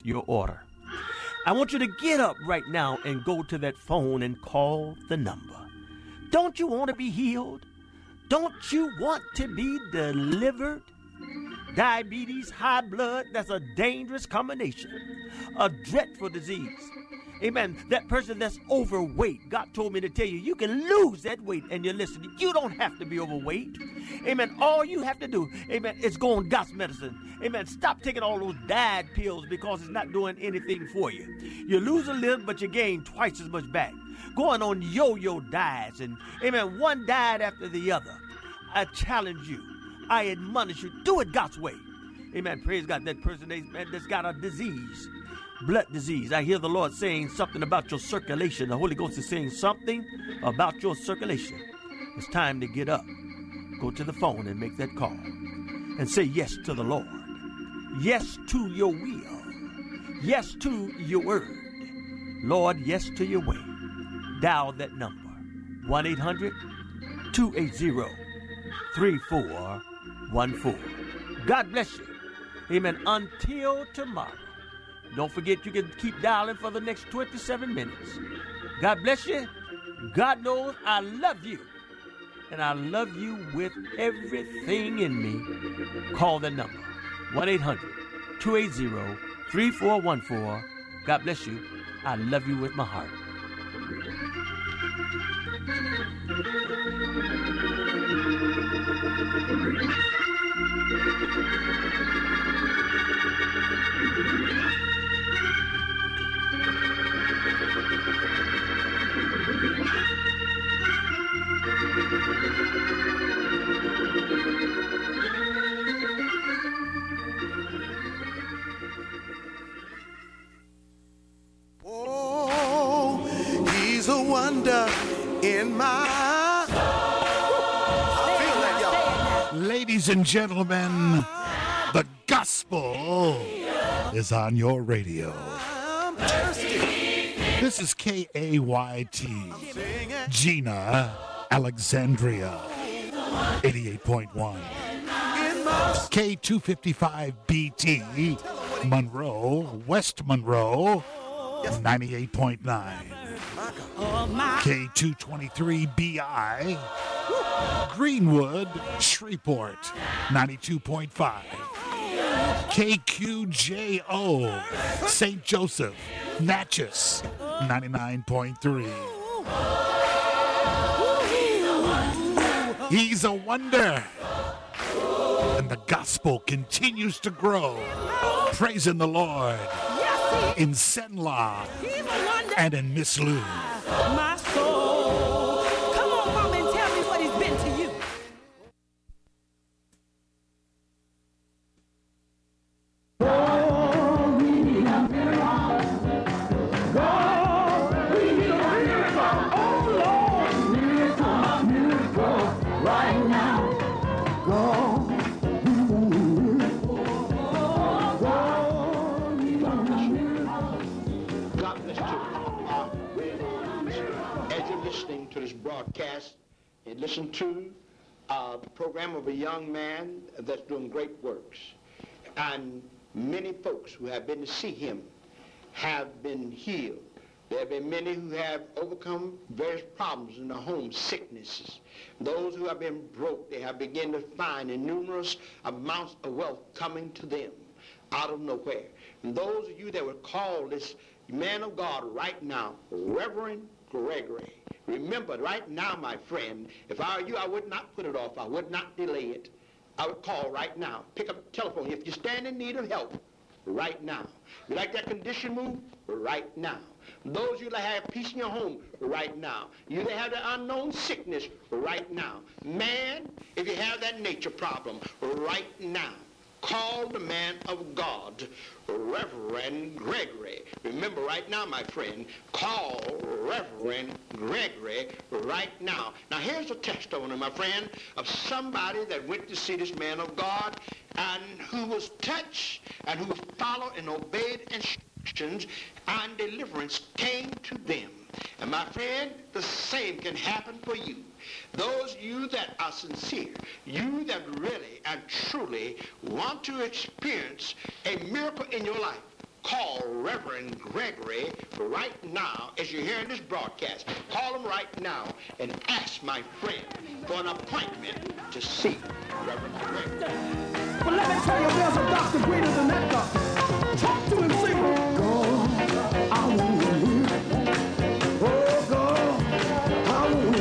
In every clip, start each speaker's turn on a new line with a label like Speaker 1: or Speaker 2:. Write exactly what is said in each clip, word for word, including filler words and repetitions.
Speaker 1: your order. I want you to get up right now and go to that phone and call the number. Don't you want to be healed? Don't you want to be delivered? Diabetes, high blood, that's a dangerous combination, a dreadful disease. Amen. That person that's overweight, God told me to tell you, you can lose that weight and you're listening. You don't have to be overweight. Amen. All you have to do, amen, is go on God's medicine. Amen. Stop taking all those diet pills because it's not doing anything for you. You lose a little, but you gain twice as much back. Going on yo-yo diets and, amen, one diet after the other. I challenge you. I admonish you. Do it God's way. Amen. Praise God. That person that's got a disease. Blood disease. I hear the Lord saying something about your circulation. The Holy Ghost is saying something about your circulation. It's time to get up. Go to the phone and make that call. And say yes to the Lord. Yes to your will. Yes to your word. Lord, yes to your way. Dial that number. one eight hundred two eight zero three four one four. God bless you. Amen. Until tomorrow. Don't forget you can keep dialing for the next twenty-seven minutes. God bless you. God knows I love you. And I love you with everything in me. Call the number. one eight hundred two eight zero three four one four. God bless you. I love you with my heart.
Speaker 2: Oh, he's a wonder in my soul. I feel that, y'all.
Speaker 3: Ladies and gentlemen, the gospel is on your radio.
Speaker 2: I'm thirsty.
Speaker 3: This is K A Y T, Gina, Alexandria, eighty-eight point one. K two fifty-five B T, Monroe, West Monroe, ninety-eight point nine. K two twenty-three B I, Greenwood, Shreveport, ninety-two point five. K Q J O, Saint Joseph, Natchez, ninety-nine point three. He's a wonder. And the gospel continues to grow. Praising the Lord in Senla and in Miss Lou.
Speaker 4: My soul. Come on, mama, and tell me what he's been to you.
Speaker 5: To this broadcast and listen to uh, the program of a young man that's doing great works. And many folks who have been to see him have been healed. There have been many who have overcome various problems in their home, sicknesses. Those who have been broke, they have begun to find numerous amounts of wealth coming to them out of nowhere. And those of you that were called this man of God right now, Reverend Gregory, remember right now, my friend, if I were you, I would not put it off. I would not delay it. I would call right now. Pick up the telephone. If you stand in need of help, right now. You like that condition moved? Right now. Those of you that have peace in your home, right now. You that have the unknown sickness, right now. Man, if you have that nature problem, right now. Call the man of God, Reverend Gregory. Remember right now, my friend, call Reverend Gregory right now. Now here's a testimony, my friend, of somebody that went to see this man of God and who was touched and who followed and obeyed instructions, and deliverance came to them. And my friend, the same can happen for you. Those of you that are sincere, you that really and truly want to experience a miracle in your life, call Reverend Gregory right now as you're hearing this broadcast. Call him right now and ask my friend for an appointment to see Reverend Gregory.
Speaker 6: But let me tell you, there's a doctor greater than that doctor. Talk to him, sing. God, I want you. Oh, God, I want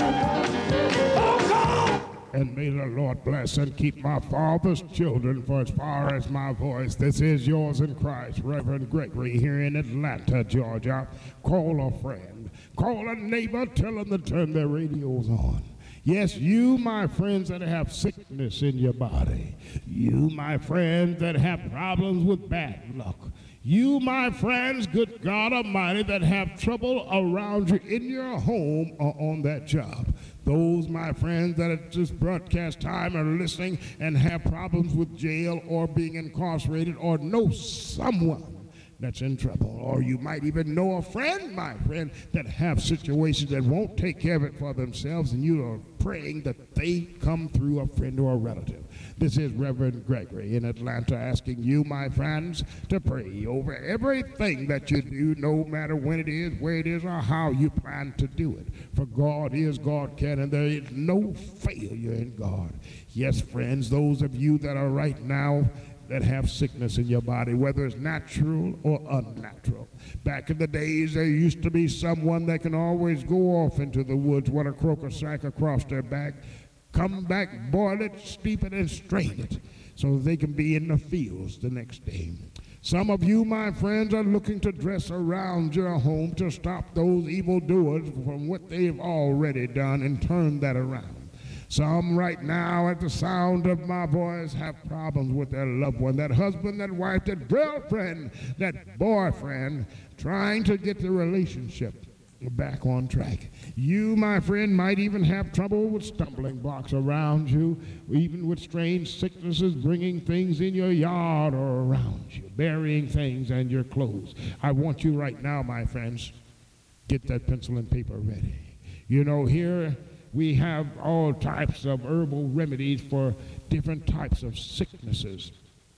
Speaker 6: you. Oh, God.
Speaker 7: And may the Lord bless and keep my father's children for as far as my voice. This is yours in Christ, Reverend Gregory, here in Atlanta, Georgia. Call a friend. Call a neighbor. Tell them to turn their radios on. Yes, you, my friends, that have sickness in your body. You, my friends, that have problems with bad luck. You, my friends, good God Almighty, that have trouble around you in your home or on that job. Those, my friends, that at this broadcast time are listening and have problems with jail or being incarcerated or know someone that's in trouble. Or you might even know a friend, my friend, that have situations that won't take care of it for themselves, and you are praying that they come through a friend or a relative. This is Reverend Gregory in Atlanta asking you, my friends, to pray over everything that you do, no matter when it is, where it is, or how you plan to do it. For God is, God can, and there is no failure in God. Yes, friends, those of you that are right now that have sickness in your body, whether it's natural or unnatural. Back in the days, there used to be someone that can always go off into the woods with a croaker sack across their back, come back, boil it, steep it, and strain it so they can be in the fields the next day. Some of you, my friends, are looking to dress around your home to stop those evildoers from what they've already done and turn that around. Some right now at the sound of my voice have problems with their loved one, that husband, that wife, that girlfriend, that boyfriend, trying to get the relationship back on track. You, my friend, might even have trouble with stumbling blocks around you, even with strange sicknesses, bringing things in your yard or around you, burying things and your clothes. I want you right now, my friends, get that pencil and paper ready. You know, here we have all types of herbal remedies for different types of sicknesses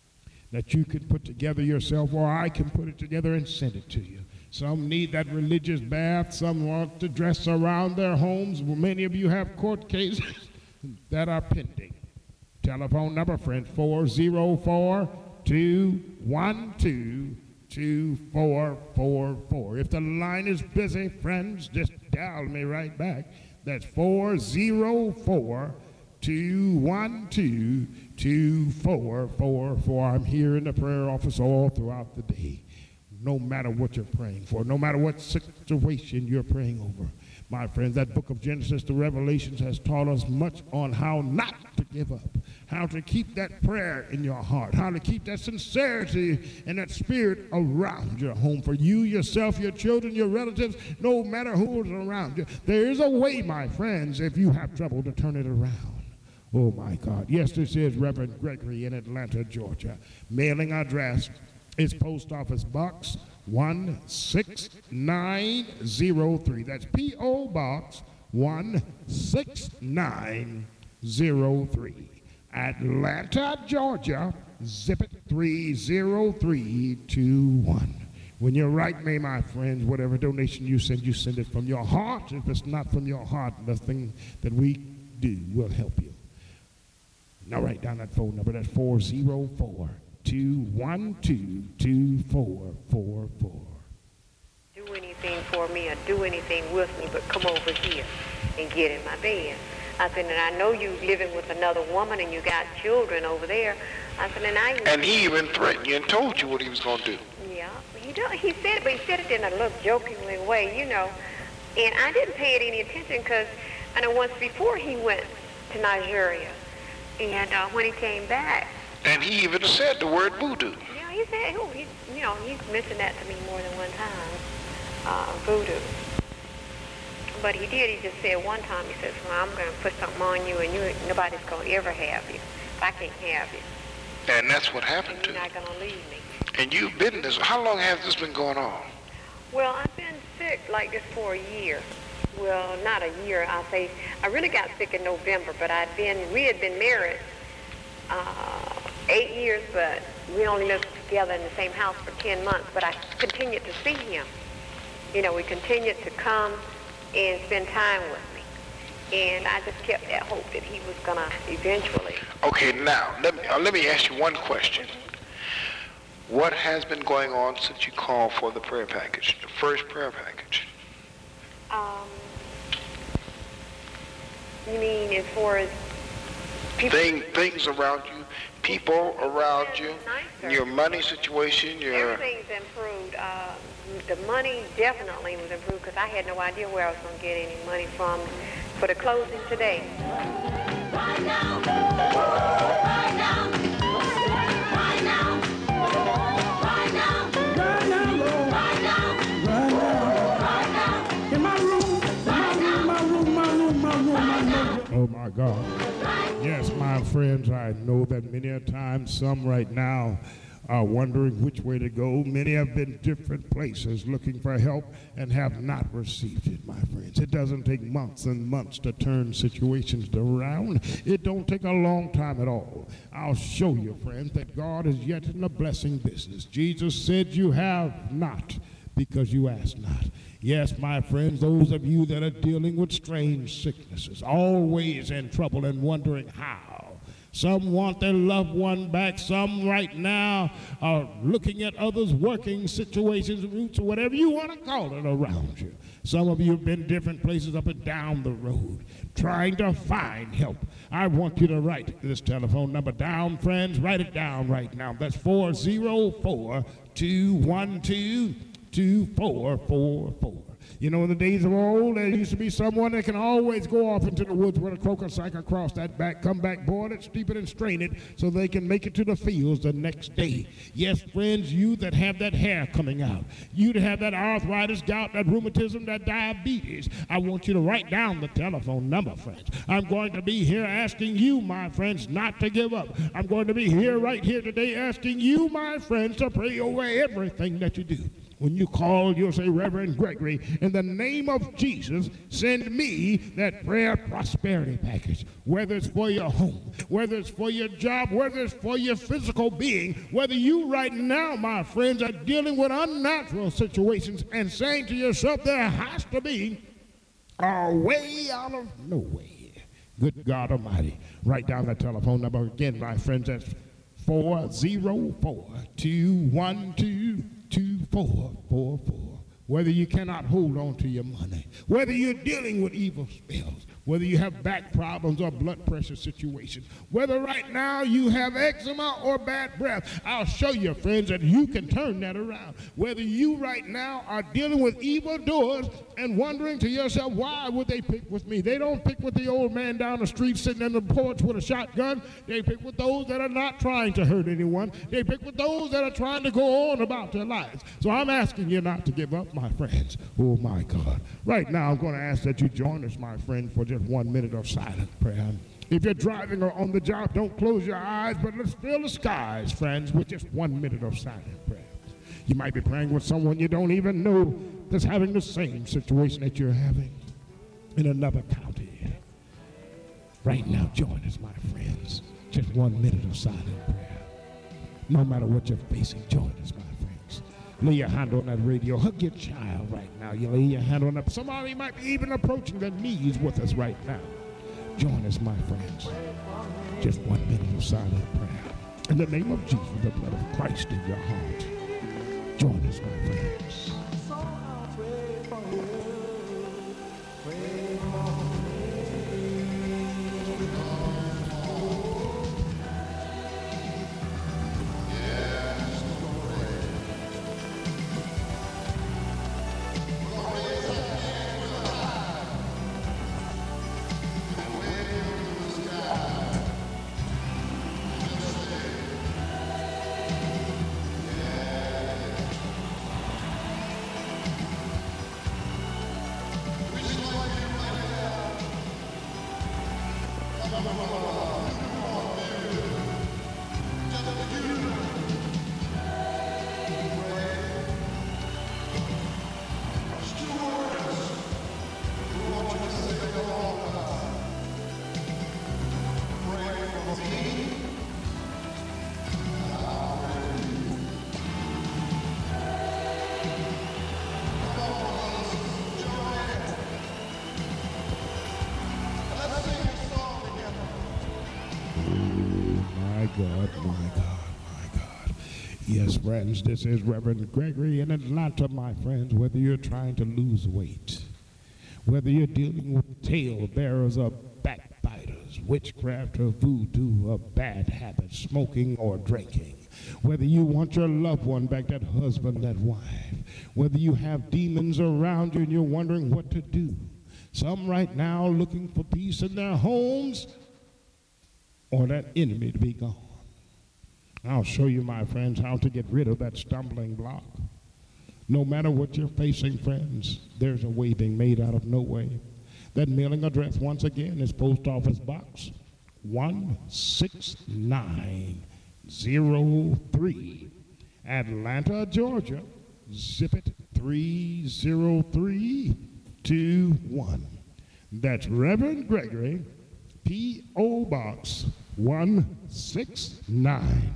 Speaker 7: that you can put together yourself, or I can put it together and send it to you. Some need that religious bath. Some want to dress around their homes. Well, many of you have court cases that are pending. Telephone number, friends, four oh four, two one two, two four four four. If the line is busy, friends, just dial me right back. That's four oh four, two one two, two four four four. I'm here in the prayer office all throughout the day. No matter what you're praying for, no matter what situation you're praying over. My friends, that book of Genesis to Revelations has taught us much on how not to give up, how to keep that prayer in your heart, how to keep that sincerity and that spirit around your home for you, yourself, your children, your relatives, no matter who is around you. There is a way, my friends, if you have trouble, to turn it around. Oh, my God. Yes, this is Reverend Gregory in Atlanta, Georgia. Mailing address is Post Office Box one six nine zero three. That's P O Box one six nine zero three. Atlanta, Georgia, zip it three zero three two one. When you write me, my friends, whatever donation you send, you send it from your heart. If it's not from your heart, nothing that we do will help you. Now write down that phone number. That's four oh four, two one two, two four four four.
Speaker 8: Do anything for me or do anything with me, but come over here and get in my bed. I said, and I know you living with another woman and you got children over there. I said, and I...
Speaker 9: And he even threatened you and told you what he was going to do.
Speaker 8: Yeah, he, do, he said it, but he said it in a little jokingly way, you know. And I didn't pay it any attention because I know once before he went to Nigeria. And uh, when he came back...
Speaker 9: And he even said the word voodoo.
Speaker 8: Yeah, he said, oh, he, you know, he's mentioned that to me more than one time, uh, voodoo. But he did, he just said one time, he says, well, I'm going to put something on you and you, nobody's going to ever have you. I can't have you.
Speaker 9: And that's what happened to
Speaker 8: you. You're not going to leave me.
Speaker 9: And you've been this, how long has this been going on?
Speaker 8: Well, I've been sick like this for a year. Well, not a year, I'll say. I really got sick in November, but I'd been, we had been married uh, eight years, but we only lived together in the same house for ten months, but I continued to see him. You know, we continued to come and spend time with me. And I just kept that hope that he was going to eventually.
Speaker 9: Okay, now, let me, uh, let me ask you one question. What has been going on since you called for the prayer package, the first prayer package?
Speaker 8: Um, you mean as far as people?
Speaker 9: Thing, things around you, people around you,
Speaker 8: Nicer.
Speaker 9: your money situation, your...
Speaker 8: Everything's improved. Uh, the money definitely was improved because I had no idea where I was going to get any money from for the closing today.
Speaker 6: Right now, right now, right now, right now, right now, Lord. Right now, right now, right now. In my room, my room, my room, my room, my room, my room.
Speaker 7: Oh my God. Yes, my friends, I know that many a time some right now are wondering which way to go. Many have been different places looking for help and have not received it, my friends. It doesn't take months and months to turn situations around. It don't take a long time at all. I'll show you, friends, that God is yet in the blessing business. Jesus said you have not because you ask not. Yes, my friends, those of you that are dealing with strange sicknesses, always in trouble and wondering how. Some want their loved one back. Some right now are looking at others' working situations, roots, or whatever you want to call it around you. Some of you have been different places up and down the road trying to find help. I want you to write this telephone number down, friends. Write it down right now. That's four oh four, two one two, two four four four. You know, in the days of old, there used to be someone that can always go off into the woods with a crocus cycle across that back, come back, board it, steep it, and strain it so they can make it to the fields the next day. Yes, friends, you that have that hair coming out, you that have that arthritis, gout, that rheumatism, that diabetes, I want you to write down the telephone number, friends. I'm going to be here asking you, my friends, not to give up. I'm going to be here right here today asking you, my friends, to pray over everything that you do. When you call, you'll say, Reverend Gregory, in the name of Jesus, send me that prayer prosperity package. Whether it's for your home, whether it's for your job, whether it's for your physical being, whether you right now, my friends, are dealing with unnatural situations and saying to yourself, there has to be a way out of no way. Good God Almighty. Write down that telephone number again, my friends. That's four oh four, two one two, two four four four. Whether you cannot hold on to your money, whether you're dealing with evil spells, whether you have back problems or blood pressure situations, whether right now you have eczema or bad breath, I'll show you, friends, that you can turn that around. Whether you right now are dealing with evil doers and wondering to yourself, why would they pick with me? They don't pick with the old man down the street sitting in the porch with a shotgun. They pick with those that are not trying to hurt anyone. They pick with those that are trying to go on about their lives. So I'm asking you not to give up, my friends. Oh, my God. Right now, I'm going to ask that you join us, my friend, for just one minute of silent prayer. If you're driving or on the job, don't close your eyes, but let's fill the skies, friends, with just one minute of silent prayer. You might be praying with someone you don't even know that's having the same situation that you're having in another county. Right now, join us, my friends. Just one minute of silent prayer. No matter what you're facing, join us, my friends. Lay your hand on that radio. Hug your child right now. You lay your hand on that. Somebody might be even approaching their knees with us right now. Join us, my friends. Just one minute of silent prayer. In the name of Jesus, the blood of Christ in your heart. Join us, my friends. My God, my God, my God. Yes, friends, this is Reverend Gregory in Atlanta, my friends. Whether you're trying to lose weight, whether you're dealing with tail bearers or backbiters, witchcraft or voodoo or bad habits, smoking or drinking, whether you want your loved one back, that husband, that wife, whether you have demons around you and you're wondering what to do, some right now looking for peace in their homes, or that enemy to be gone. I'll show you, my friends, how to get rid of that stumbling block. No matter what you're facing, friends, there's a way being made out of no way. That mailing address, once again, is Post Office Box one six nine zero three, Atlanta, Georgia. Zip it three zero three two one. That's Reverend Gregory, P O Box one six nine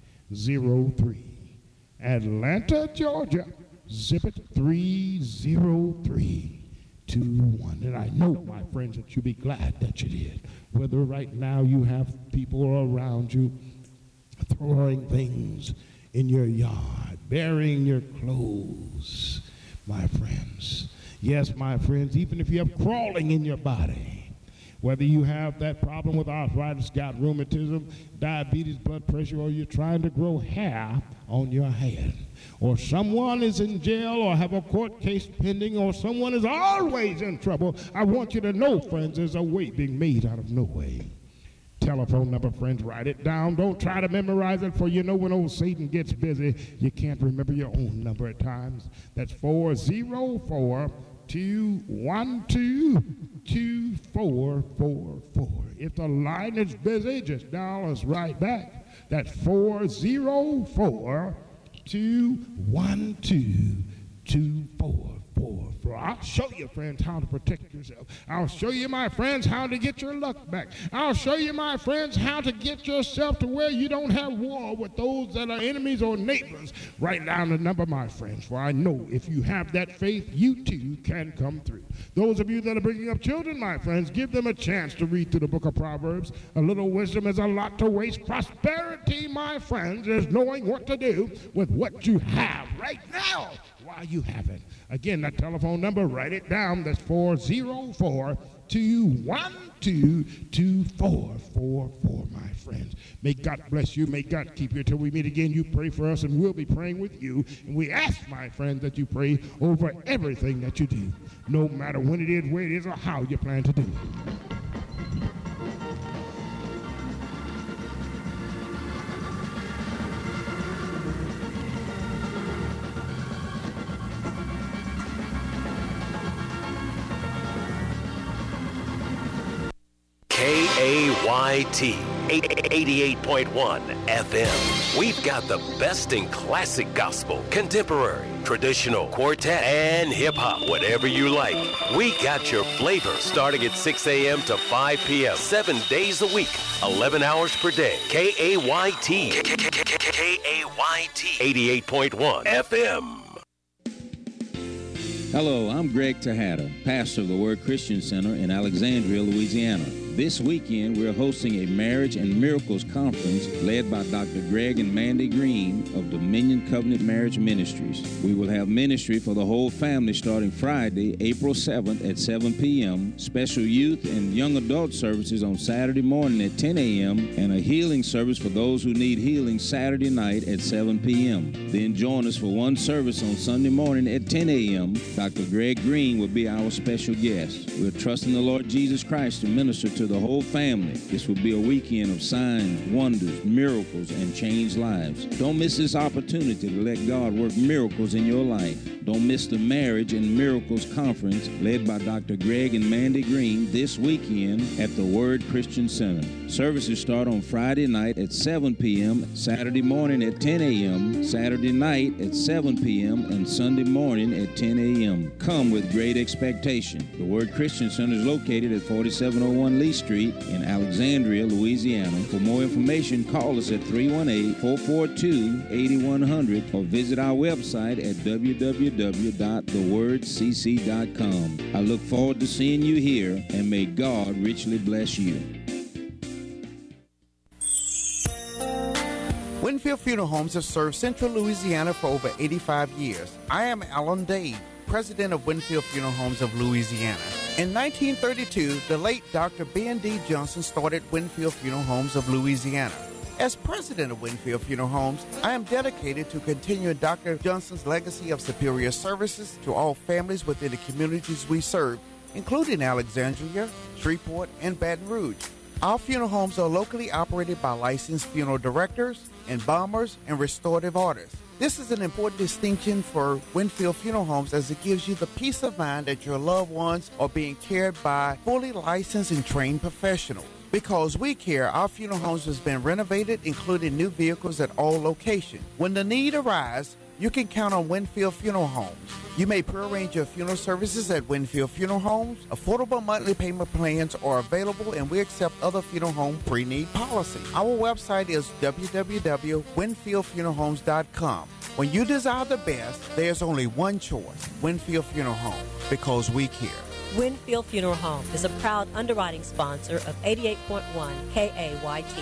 Speaker 7: zero three, Atlanta, Georgia. Zip it three zero three two one. And I know, my friends, that you'll be glad that you did. Whether right now you have people around you throwing things in your yard, burying your clothes, my friends. Yes, my friends, even if you have crawling in your body, whether you have that problem with arthritis, gout, rheumatism, diabetes, blood pressure, or you're trying to grow hair on your head, or someone is in jail or have a court case pending, or someone is always in trouble, I want you to know, friends, there's a way being made out of no way. Telephone number, friends, write it down. Don't try to memorize it, for you know when old Satan gets busy, you can't remember your own number at times. That's four zero four, two one two, two four four four. If the line is busy, just dial us right back. That's four zero four, two one two, two four four four. I'll show you, friends, how to protect yourself. I'll show you, my friends, how to get your luck back. I'll show you, my friends, how to get yourself to where you don't have war with those that are enemies or neighbors. Write down the number, my friends, for I know if you have that faith, you too can come through. Those of you that are bringing up children, my friends, give them a chance to read through the book of Proverbs. A little wisdom is a lot to waste. Prosperity, my friends, is knowing what to do with what you have right now while you have it. Again, that telephone number, write it down. That's four zero four, two one two, two four four four, my friends. May God bless you. May God keep you till we meet again. You pray for us, and we'll be praying with you. And we ask, my friends, that you pray over everything that you do, no matter when it is, where it is, or how you plan to do it.
Speaker 10: K A Y T, eighty-eight point one F M. We've got the best in classic gospel, contemporary, traditional, quartet, and hip-hop. Whatever you like, we got your flavor starting at six a.m. to five p.m. Seven days a week, eleven hours per day. K A Y T, K A Y T, eighty-eight point one F M.
Speaker 11: Hello, I'm Greg Tejada, pastor of the Word Christian Center in Alexandria, Louisiana. This weekend, we're hosting a Marriage and Miracles Conference led by Doctor Greg and Mandy Green of Dominion Covenant Marriage Ministries. We will have ministry for the whole family starting Friday, April seventh at seven p.m., special youth and young adult services on Saturday morning at ten a.m., and a healing service for those who need healing Saturday night at seven p.m. Then join us for one service on Sunday morning at ten a.m. Doctor Greg Green will be our special guest. We're trusting the Lord Jesus Christ to minister to the whole family. This will be a weekend of signs, wonders, miracles, and changed lives. Don't miss this opportunity to let God work miracles in your life. Don't miss the Marriage and Miracles Conference led by Doctor Greg and Mandy Green this weekend at the Word Christian Center. Services start on Friday night at seven p.m., Saturday morning at ten a.m., Saturday night at seven p.m., and Sunday morning at ten a.m. Come with great expectation. The Word Christian Center is located at forty-seven oh one Lee Street in Alexandria, Louisiana. For more information, call us at three one eight, four four two, eight one zero zero or visit our website at w w w dot the word c c dot com. I look forward to seeing you here, and may God richly bless you.
Speaker 12: Winfield Funeral Homes have served Central Louisiana for over eighty-five years. I am Alan Dave, president of Winfield Funeral Homes of Louisiana. In nineteen thirty-two, the late Doctor Ben D. Johnson started Winfield Funeral Homes of Louisiana. As president of Winfield Funeral Homes, I am dedicated to continuing Doctor Johnson's legacy of superior services to all families within the communities we serve, including Alexandria, Shreveport, and Baton Rouge. Our funeral homes are locally operated by licensed funeral directors, embalmers, and restorative artists. This is an important distinction for Winfield Funeral Homes, as it gives you the peace of mind that your loved ones are being cared by fully licensed and trained professionals. Because we care, our funeral homes has been renovated, including new vehicles at all locations. When the need arises, you can count on Winfield Funeral Homes. You may prearrange your funeral services at Winfield Funeral Homes. Affordable monthly payment plans are available, and we accept other funeral home pre-need policies. Our website is w w w dot winfield funeral homes dot com. When you desire the best, there's only one choice: Winfield Funeral Home, because we care.
Speaker 13: Winfield Funeral Home is a proud underwriting sponsor of eighty-eight point one K A Y T.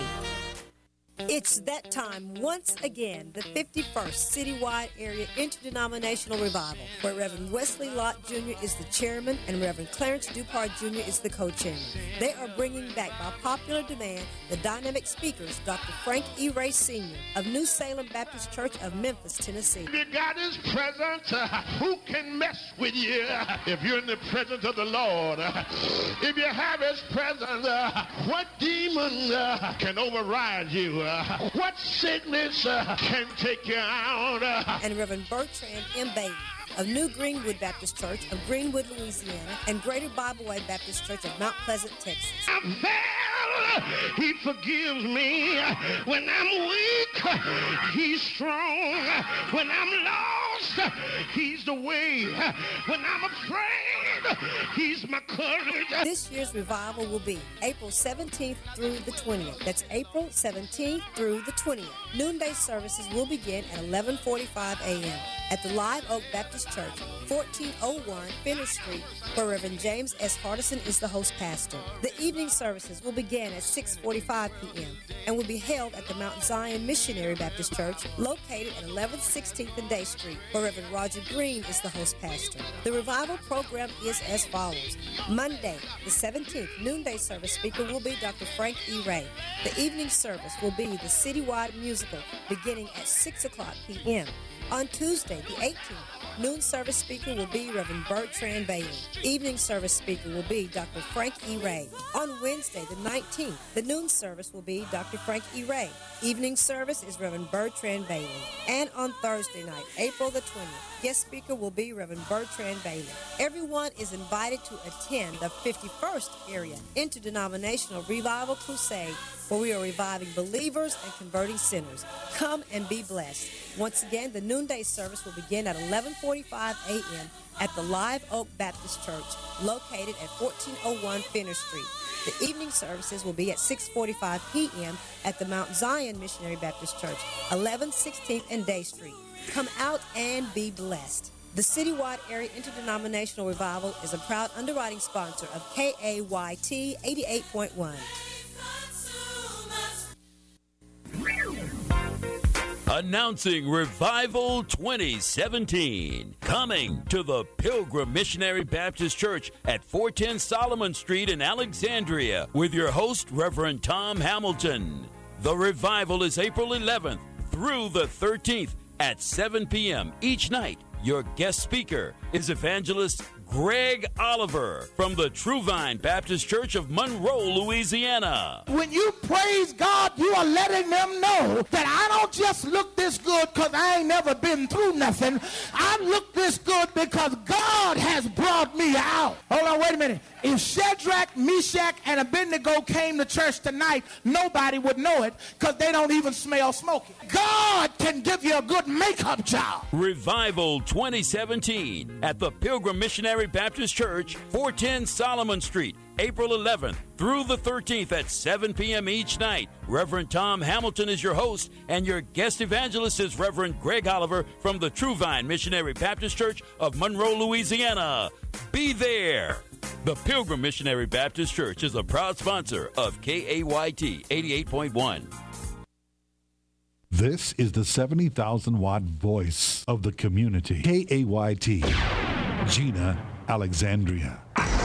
Speaker 14: It's that time once again, the fifty-first Citywide Area Interdenominational Revival, where Reverend Wesley Lott Junior is the chairman and Reverend Clarence Dupart Junior is the co-chairman. They are bringing back by popular demand the dynamic speakers, Doctor Frank E. Ray Senior of New Salem Baptist Church of Memphis, Tennessee.
Speaker 15: If you got His presence, uh, who can mess with you if you're in the presence of the Lord? Uh, if you have His presence, uh, what demon uh, can override you? Uh, what sickness uh, can take you out? Uh,
Speaker 14: and Reverend Bertrand M. Bailey of New Greenwood Baptist Church of Greenwood, Louisiana, and Greater Bible Way Baptist Church of Mount Pleasant, Texas.
Speaker 15: I fell, He forgives me. When I'm weak, He's strong. When I'm lost, He's the way. When I'm afraid, He's my courage.
Speaker 14: This year's revival will be April seventeenth through the twentieth. That's April seventeenth through the twentieth. Noonday services will begin at eleven forty-five a.m. at the Live Oak Baptist Church, fourteen oh one Fenner Street, where Reverend James S. Hardison is the host pastor. The evening services will begin at six forty-five p.m. and will be held at the Mount Zion Missionary Baptist Church, located at eleven sixteenth and Day Street, where Reverend Roger Green is the host pastor. The revival program is as follows. Monday, the seventeenth, noonday service speaker will be Doctor Frank E. Ray. The evening service will be the Citywide Musical, beginning at six o'clock p.m. On Tuesday, the eighteenth, noon service speaker will be Reverend Bertrand Bailey. Evening service speaker will be Doctor Frank E. Ray. On Wednesday, the nineteenth, the noon service will be Doctor Frank E. Ray. Evening service is Reverend Bertrand Bailey. And on Thursday night, April the twentieth, guest speaker will be Reverend Bertrand Bailey. Everyone is invited to attend the fifty-first Area Interdenominational Revival Crusade, where we are reviving believers and converting sinners. Come and be blessed. Once again, the noonday service will begin at eleven forty-five a.m. at the Live Oak Baptist Church, located at fourteen oh one Fenner Street. The evening services will be at six forty-five p.m. at the Mount Zion Missionary Baptist Church, eleven sixteenth and Day Street. Come out and be blessed. The Citywide Area Interdenominational Revival is a proud underwriting sponsor of K A Y T eighty-eight point one.
Speaker 16: Announcing Revival twenty seventeen. Coming to the Pilgrim Missionary Baptist Church at four ten Solomon Street in Alexandria with your host, Reverend Tom Hamilton. The revival is April eleventh through the thirteenth at seven p.m. each night. Your guest speaker is Evangelist Greg Oliver from the True Vine Baptist Church of Monroe, Louisiana.
Speaker 6: When you praise God, you are letting them know that I don't just look this good because I ain't never been through nothing. I look this good because God has brought me out. Hold on, wait a minute. If Shadrach, Meshach, and Abednego came to church tonight, nobody would know it because they don't even smell smoky. God can give you a good makeup job.
Speaker 16: Revival twenty seventeen at the Pilgrim Missionary Baptist Church, four ten Solomon Street, April eleventh through the thirteenth at seven p.m. each night. Reverend Tom Hamilton is your host, and your guest evangelist is Reverend Greg Oliver from the True Vine Missionary Baptist Church of Monroe, Louisiana. Be there. The Pilgrim Missionary Baptist Church is a proud sponsor of K A Y T eighty-eight point one.
Speaker 3: This is the seventy thousand watt voice of the community. K A Y T, Gina, Alexandria.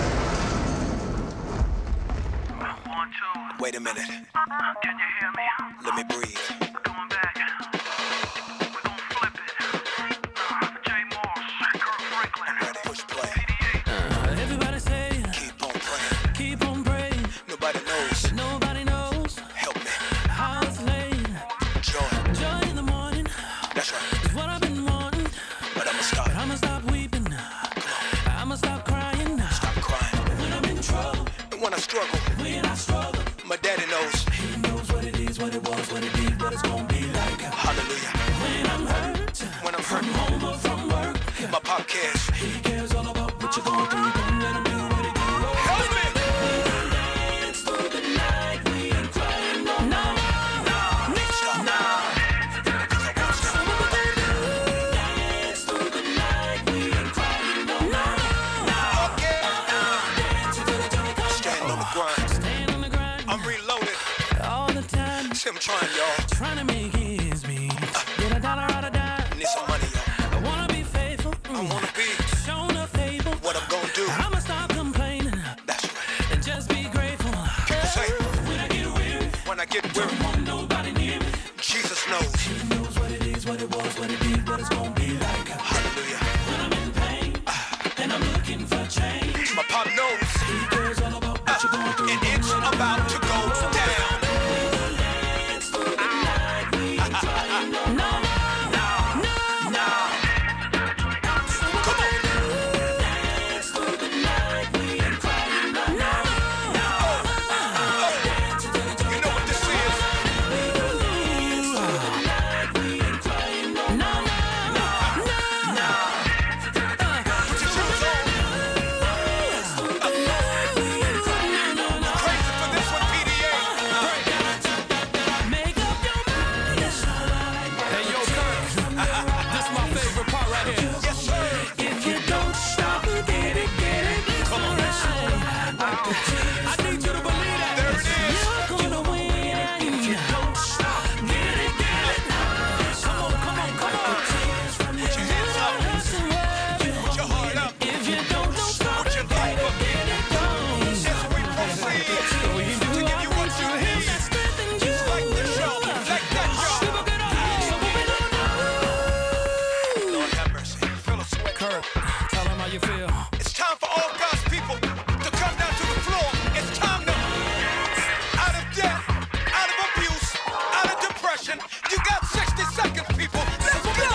Speaker 17: Wait a minute. Can you hear me? Let me breathe. Going back. We're gonna flip it. Uh, Jay Moss, Kirk Franklin. I'm ready. Push play.
Speaker 4: Uh, everybody say,
Speaker 17: keep on praying.
Speaker 4: Keep on praying.
Speaker 17: Nobody knows.
Speaker 4: Nobody knows.
Speaker 17: Help me.
Speaker 4: How it's laid.
Speaker 17: Joy.
Speaker 4: Joy in the morning.
Speaker 17: That's right.
Speaker 4: Is what I've been wanting.
Speaker 17: But I'ma stop.
Speaker 4: But I'ma stop weeping. I'ma stop crying.
Speaker 17: Stop crying.
Speaker 4: When I'm in trouble.
Speaker 17: And when I struggle.
Speaker 4: When I struggle.
Speaker 17: My daddy knows.
Speaker 4: He knows what it is, what it was, what it is, what it's gonna be like.
Speaker 17: Hallelujah.
Speaker 4: When I'm hurt.
Speaker 17: When I'm
Speaker 4: from
Speaker 17: hurt.
Speaker 4: home or from work.
Speaker 17: My pop cares.
Speaker 4: He cares all about what you're going through. Don't let him do what he do.
Speaker 17: Help me.
Speaker 4: We dance through the night. We ain't crying no more. No, no, no.
Speaker 17: Stop.
Speaker 4: No. So what we gonna do? Dance through the night. We ain't crying no more. No.
Speaker 17: Okay.
Speaker 4: Dance until the joy comes.
Speaker 17: Stand on the grind.
Speaker 4: Stand on the grind.
Speaker 17: I'm reloaded.
Speaker 4: All the time.
Speaker 17: See, I'm trying, y'all.
Speaker 4: Trying to make ends meet. Get a dollar out of dime.
Speaker 17: Need some money, y'all.
Speaker 4: I wanna be faithful.
Speaker 17: I wanna be
Speaker 4: shown a favor.
Speaker 17: what I'm gonna do.
Speaker 4: I'ma stop complaining.
Speaker 17: That's right.
Speaker 4: And just be grateful.
Speaker 17: People say,
Speaker 4: when I get weary,
Speaker 17: when I get weary,
Speaker 4: don't want nobody near me.
Speaker 17: Jesus knows.
Speaker 4: He knows what it is, what it was, what it is, what it's gonna be like.
Speaker 17: Hallelujah.
Speaker 4: When I'm in pain, and I'm looking for change.
Speaker 17: My pop knows.
Speaker 4: He cares all about what you're going through.
Speaker 17: And it's about to go down.
Speaker 4: Dance through the night, we ain't crying no more. No, no, no. So what
Speaker 17: Come on.
Speaker 4: we do? Dance through the night, we ain't crying no more. Dance until the joy
Speaker 17: You know what this is? Put your shoes on. Crazy for this one, P D A.
Speaker 18: Hey, yo, Kirk. This is my favorite part right here.
Speaker 17: Yes, sir.
Speaker 4: If you don't stop, get it, get it.
Speaker 17: Come on.
Speaker 18: I need you to believe that.
Speaker 17: There it is.
Speaker 4: You're gonna win. If you don't stop, get it, get it.
Speaker 18: Come on, come on, come on.
Speaker 17: Put your hands up. Put your heart up.
Speaker 4: If you don't stop,
Speaker 17: Put your life up.
Speaker 4: get it going.
Speaker 17: As we proceed to give you what you need. Just like this show, like that show. Lord have mercy. Feel a sweat.
Speaker 18: Kirk, tell him how you feel.
Speaker 17: It's time for all God's people to come down to the floor. It's time to out of death, out of abuse, out of depression. You got sixty seconds, people. Let's go.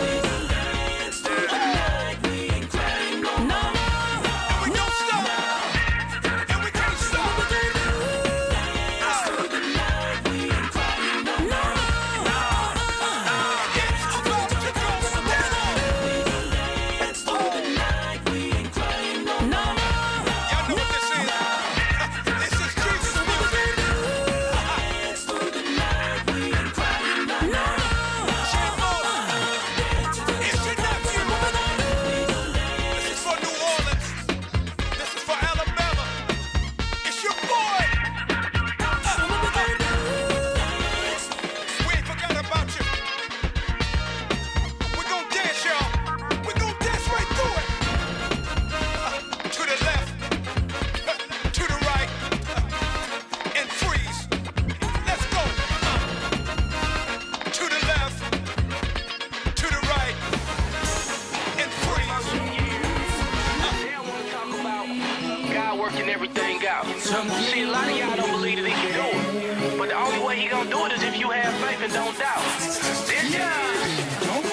Speaker 17: And we don't stop. And we can't stop. It's about to go down.
Speaker 4: No.
Speaker 19: working everything out. See, a lot of y'all don't believe that he can do it. But the only way he gonna do it is if you have faith and don't doubt. This yeah.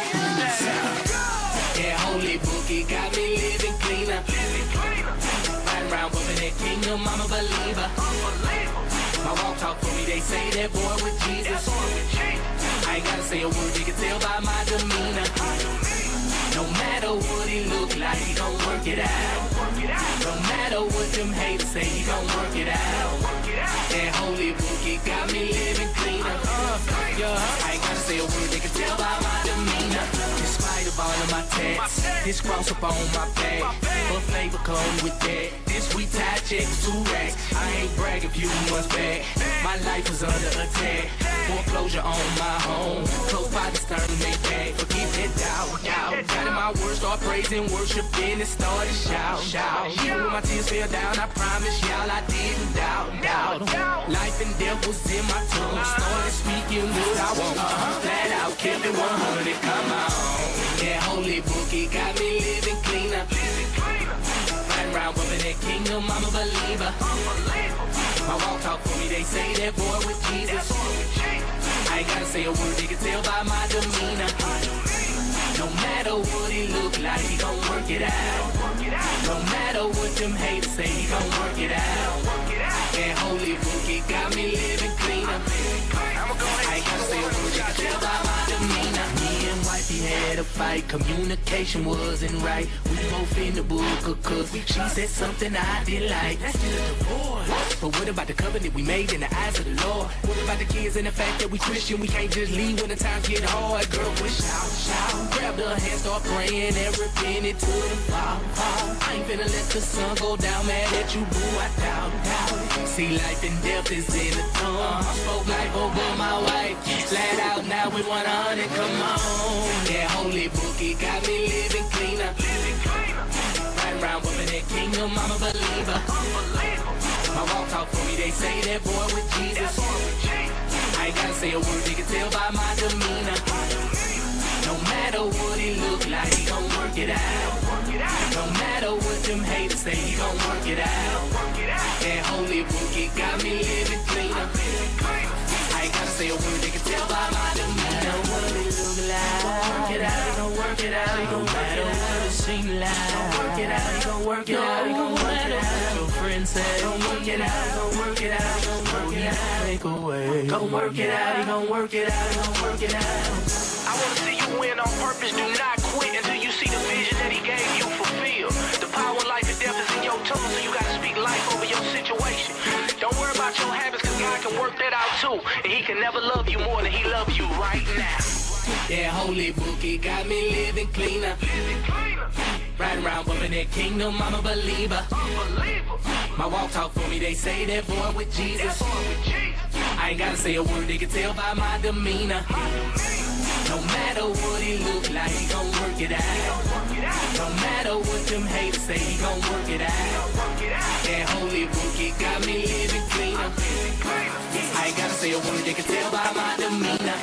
Speaker 4: Yeah, holy bookie got me living cleaner. Riding around bumping that kingdom, I'm a believer. My walk talk for me, they say that boy with Jesus. I ain't gotta say a word, they can tell by my demeanor. No matter what he look like, he gon' work it out. No matter what them haters say, he gon' work it out. That holy bookie got me living cleaner. Uh, yeah, I ain't gotta say a word, they can tell by my demeanor. In spite of all of my tats, this cross up on my back. But flavor come with that. This sweet tie check was two racks. I ain't bragging few months back. My life was under attack. Foreclosure on my home. Close by the stern to make back. Forget that doubt, doubt. Got in my words, start praising, worshiping, and started shout, shout. Even when my tears fell down, I promise y'all I didn't doubt, doubt. Life and death was in my tongue. Started speaking what I want. Flat out, kept it one hundred, come on. Yeah, holy bookie got me living cleaner. Riding around bumping that kingdom, I'm a believer. My walk talk for me, they say that boy with Jesus. I ain't gotta say a word, they can tell by my demeanor. No matter what he look like, he gon' work it out. No matter what them haters say, he gon' work it out. That holy bookie got me living cleaner. I ain't gotta say a word, they can tell by my demeanor. Me and wifey had a fight, communication wasn't right. We both in the book of cause she said something I didn't like. That's still a divorce. But what about the covenant we made in the eyes of the Lord? What about the kids and the fact that we Christian? We can't just leave when the times get hard. Girl, we shout, shout. Grabbed her hand, start praying and repented to the fall, fall. I ain't finna let the sun go down, mad at you, boo, I doubt, doubt. See, life and death is in the tongue. I spoke life over my wife. Flat out now we one hundred, come on. That holy bookie got me living cleaner. Riding around bumping that kingdom, I'm a believer. My walk talk for me, they say that boy with Jesus. I ain't gotta say a word, they can tell by my demeanor. No matter what he look like, he gon' work it out. No matter what them haters say, he gon' work it out. That holy bookie got me living cleaner. I ain't gotta say a word, they can tell by my demeanor. What he look like, he gon' work it out, he gon' work it out, he gon' work it out. It seem like, he gon' work it out, he gon' work it out, he gon' work it out. Your friend said, he gon' work it out, he gon' work it out, he gon' work it out. Take away, gon' work it out, he gon' work it out, he gon' work it out.
Speaker 19: I wanna see you win on purpose. Do not quit until you see the vision that he gave you fulfilled. The power of life and death is in your tongue, so you gotta speak life over your situation. Don't worry about your habits, cause God can work that out too. And he can never love you more than he loves you right now.
Speaker 4: That holy bookie got me living cleaner. Riding around bumping that kingdom, I'm a believer. My walk talk for me, they say that boy with Jesus. I ain't gotta say a word, they can tell by my demeanor. No matter what he look like, he gon' work it out. No matter what them haters say, he gon' work it out. That holy bookie got me living cleaner. I ain't gotta say a word, they can tell by my demeanor.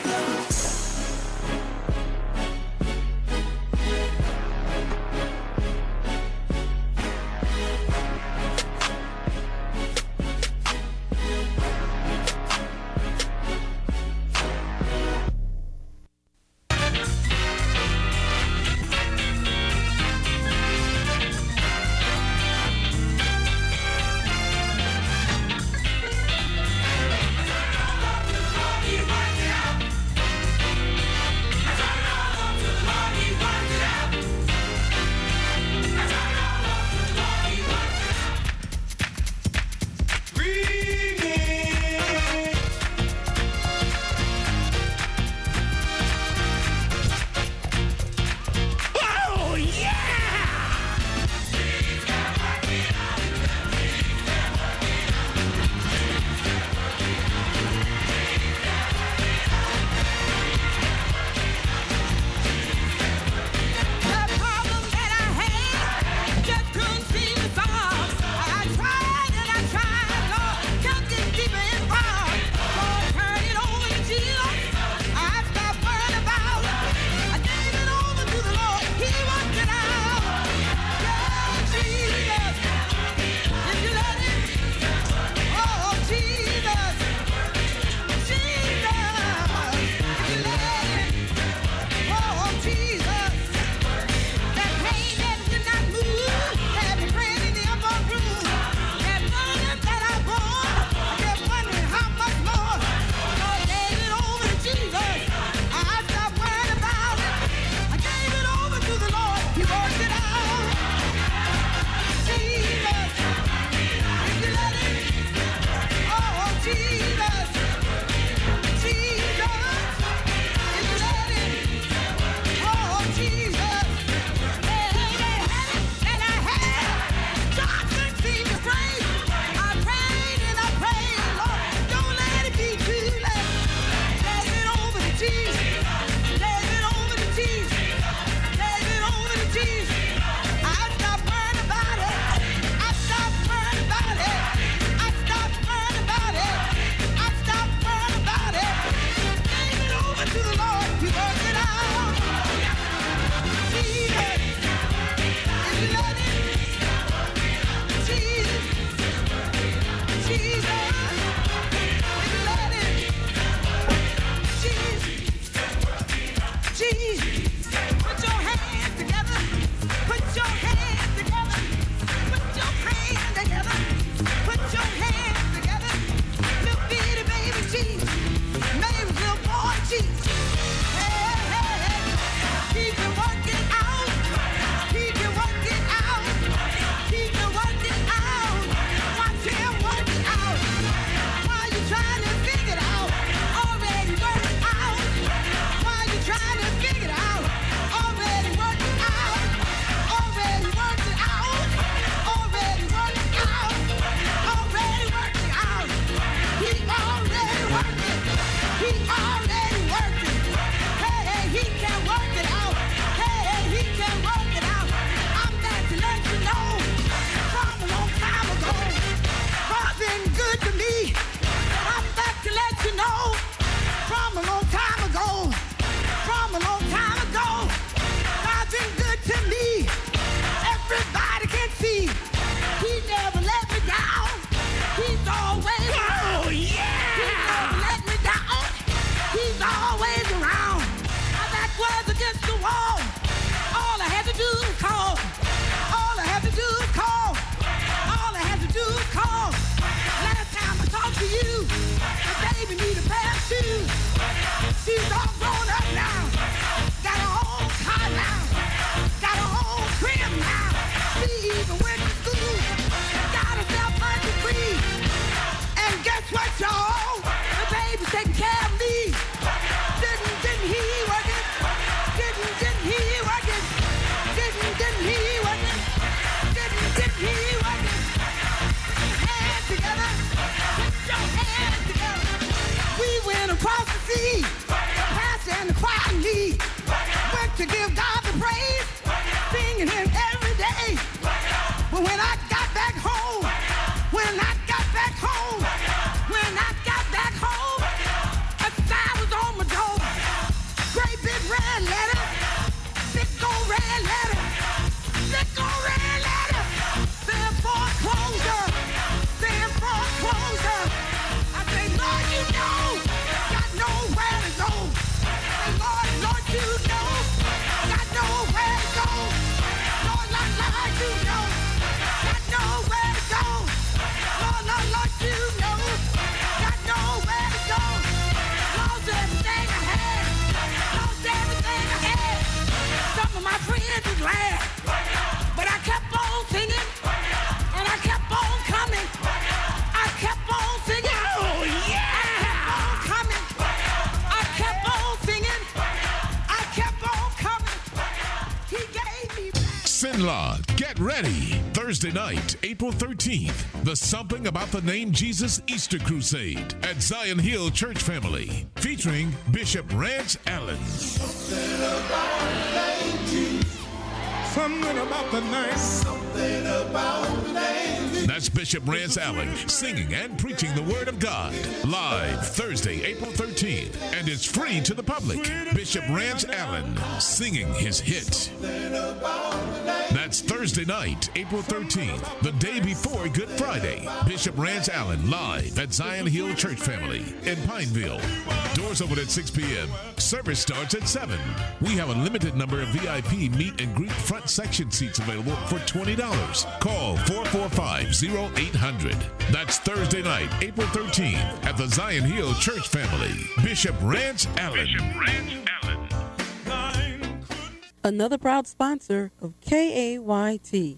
Speaker 3: Sinlaw, get ready. Thursday night, April thirteenth, the Something About the Name Jesus Easter Crusade at Zion Hill Church Family, featuring Bishop Rance Allen.
Speaker 6: Something about the name Jesus. Something about the name. Something about the name.
Speaker 3: That's Bishop Rance Allen singing and preaching the Word of God live Thursday, April thirteenth, and it's free to the public. Bishop Rance Allen singing his hit. That's Thursday night, April thirteenth, the day before Good Friday. Bishop Rance Allen live at Zion Hill Church Family in Pineville. Doors open at six p.m. Service starts at seven. We have a limited number of V I P meet and greet front section seats available for twenty dollars. Call four four five, oh eight hundred. That's Thursday night, April thirteenth at the Zion Hill Church Family. Bishop Rance Allen. Bishop Rance Allen.
Speaker 20: Another proud sponsor of K A Y T.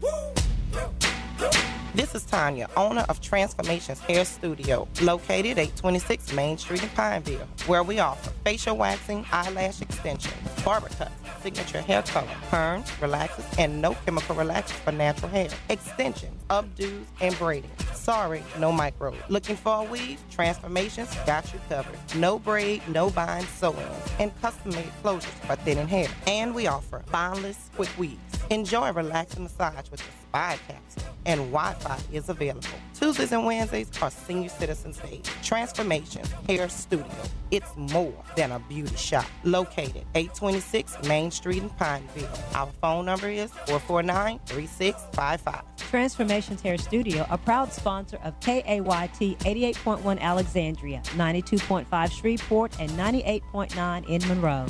Speaker 21: This is Tanya, owner of Transformations Hair Studio, located at twenty-six Main Street in Pineville, where we offer facial waxing, eyelash extensions, barber cuts, signature hair color, perms, relaxers, and no chemical relaxers for natural hair, extensions, updos, and braiding. Sorry, no micro. Looking for a weave? Transformations got you covered. No braid, no bind sew-ins, and custom-made closures for thinning hair. And we offer bondless quick weaves. Enjoy a relaxing massage with the Spy Capsule, and Wi-Fi is available. Tuesdays and Wednesdays are Senior Citizens Day. Transformations Hair Studio. It's more than a beauty shop. Located eight twenty-six Main Street in Pineville. Our phone number is four four nine, three six five five.
Speaker 13: Transformations Hair Studio, a proud sponsor of K A Y T eighty-eight point one Alexandria, ninety-two point five Shreveport, and ninety-eight point nine in Monroe.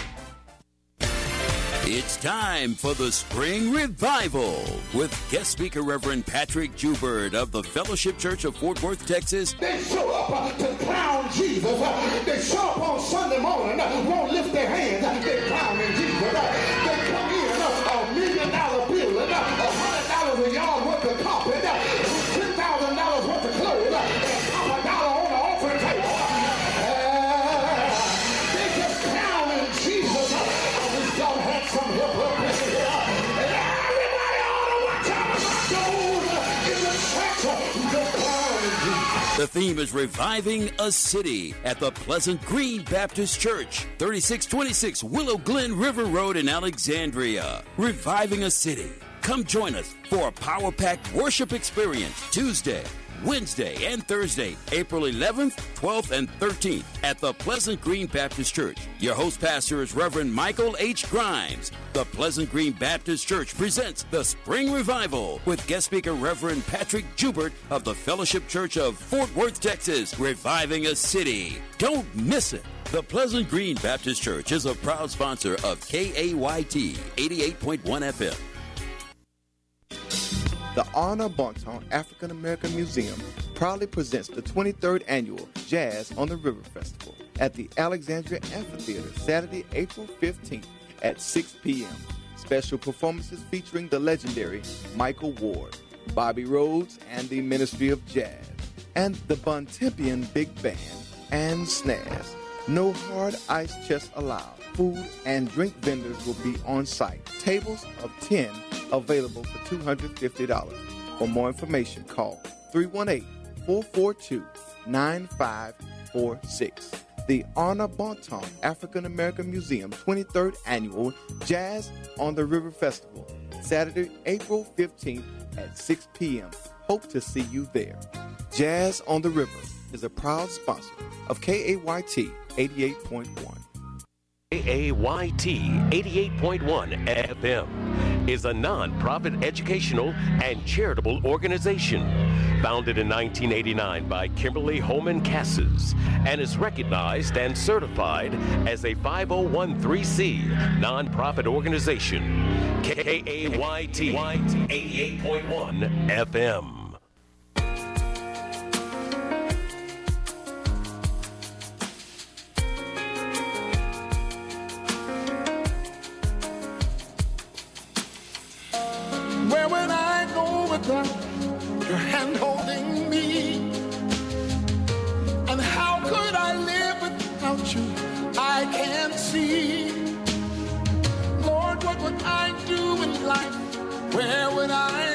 Speaker 16: It's time for the Spring Revival with guest speaker Reverend Patrick Joubert of the Fellowship Church of Fort Worth, Texas.
Speaker 6: They show up uh, to crown Jesus. Uh, they show up on Sunday morning, uh, won't lift their hands. Uh, they crowning Jesus. Uh, they come in uh, a million dollar bill, and uh, a hundred dollars a yard worth of carpet, uh, ten thousand dollars worth of clothes, uh, and half a dollar on the offering table. Uh, they just crowning Jesus. Uh, God had some help up in here. And everybody ought to watch out about those in the church. The crowning Jesus.
Speaker 16: The theme is Reviving a City at the Pleasant Green Baptist Church, thirty-six twenty-six Willow Glen River Road in Alexandria. Reviving a City. Come join us for a power-packed worship experience Tuesday, Wednesday, and Thursday, April eleventh, twelfth, and thirteenth at the Pleasant Green Baptist Church. Your host pastor is Reverend Michael H. Grimes. The Pleasant Green Baptist Church presents the Spring Revival with guest speaker Reverend Patrick Joubert of the Fellowship Church of Fort Worth, Texas, Reviving a City. Don't miss it. The Pleasant Green Baptist Church is a proud sponsor of K A Y T eighty-eight point one F M.
Speaker 12: The Honor Bonton African American Museum proudly presents the twenty-third Annual Jazz on the River Festival at the Alexandria Amphitheater Saturday, April fifteenth at six p.m. Special performances featuring the legendary Michael Ward, Bobby Rhodes, and the Ministry of Jazz, and the Bontempian Big Band and Snaz. No hard ice chests allowed. Food and drink vendors will be on site. Tables of ten available for two hundred fifty dollars. For more information, call three one eight, four four two, nine five four six. The Honor Bonton African American Museum twenty-third Annual Jazz on the River Festival, Saturday, April fifteenth at six p.m. Hope to see you there. Jazz on the River is a proud sponsor of K A Y T eighty-eight point one.
Speaker 10: K A Y T eighty-eight point one F M is a non-profit educational and charitable organization founded in nineteen eighty-nine by Kimberly Holman Cassis and is recognized and certified as a five oh one c non-profit organization. K A Y T eighty-eight point one F M.
Speaker 6: Where would I go without your hand holding me? And how could I live without you? I can't see. Lord, what what I'd do in life? Where would I